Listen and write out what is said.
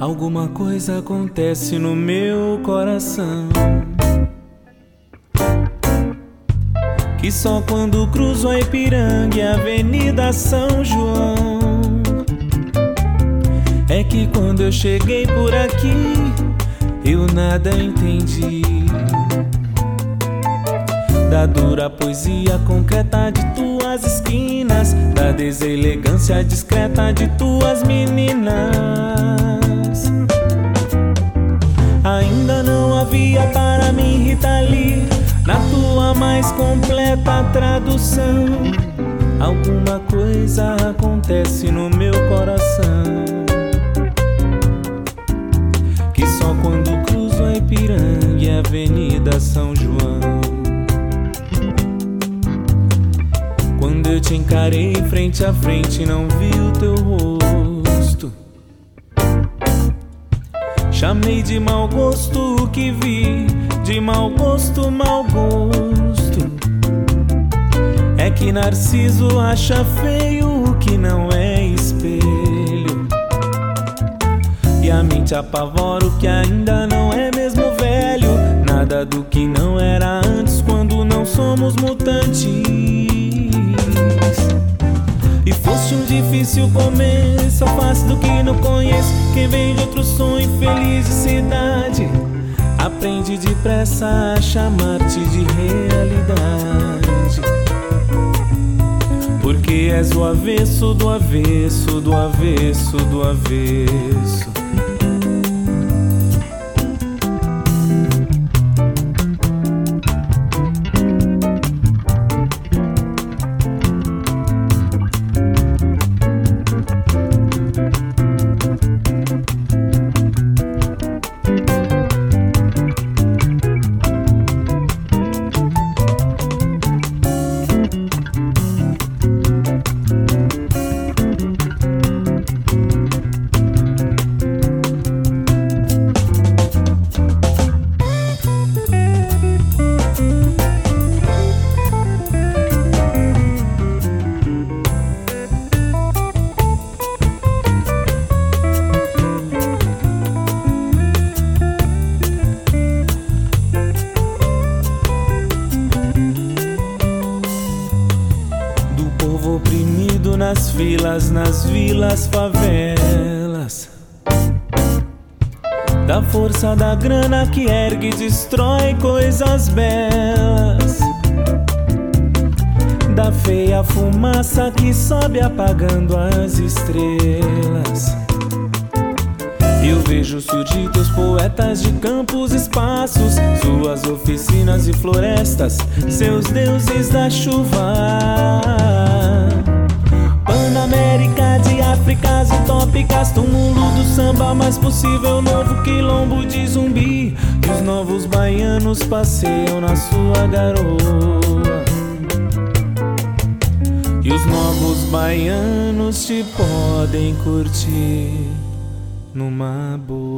Alguma coisa acontece no meu coração, que só quando cruzo a Ipiranga e a Avenida São João, é que quando eu cheguei por aqui eu nada entendi da dura poesia concreta de tuas esquinas, da deselegância discreta de tuas meninas. Ainda não havia para mim, Rita Lee, na tua mais completa tradução. Alguma coisa acontece no meu coração, que só quando cruzo a Ipiranga e a Avenida São João, quando eu te encarei frente a frente, não vi o teu rosto. Chamei de mau gosto o que vi, de mau gosto, mau gosto. É que Narciso acha feio o que não é espelho, e a mente apavora o que ainda não é mesmo velho. Nada do que não era antes quando não somos mutantes. E fosse um difícil começo, face do que não conheço. Quem vem de outro sonho infeliz de cidade aprende depressa a chamar-te de realidade, porque és o avesso do avesso, do avesso, do avesso. Oprimido nas filas, nas vilas, favelas, da força da grana que ergue e destrói coisas belas, da feia fumaça que sobe apagando as estrelas. Eu vejo surgir teus poetas de campos, espaços, suas oficinas e florestas, seus deuses da chuva. Panamérica de Áfricas utópicas, túmulo do samba mais possível, novo quilombo de Zumbi, que os novos baianos passeiam na sua garoa. E os novos baianos te podem curtir numa boa.